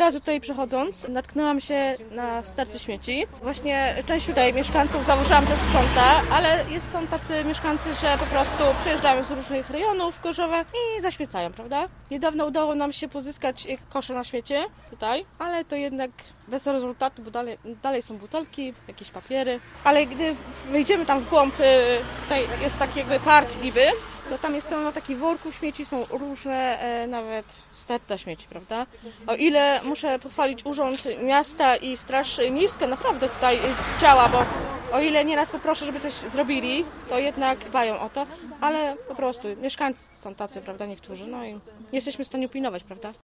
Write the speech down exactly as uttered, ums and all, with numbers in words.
razy tutaj przechodząc natknęłam się na sterty śmieci. Właśnie część tutaj mieszkańców zauważyłam, że sprząta, ale jest, są tacy mieszkańcy, że po prostu przyjeżdżają z różnych rejonów Gorzowa i zaśmiecają, prawda? Niedawno udało nam się pozyskać kosze na śmiecie tutaj, ale to jednak bez rezultatu, bo dalej, dalej są butelki, jakieś papiery. Ale gdy wejdziemy tam w głąb, tutaj jest taki jakby park niby, to tam jest pełno takich worków śmieci, są różne e, nawet sterta śmieci, prawda? O ile muszę pochwalić Urząd Miasta i Straż Miejską, naprawdę tutaj działa, bo o ile nieraz poproszę, żeby coś zrobili, to jednak dbają o to, ale po prostu mieszkańcy są tacy, prawda, niektórzy, no i nie jesteśmy w stanie upilnować, prawda?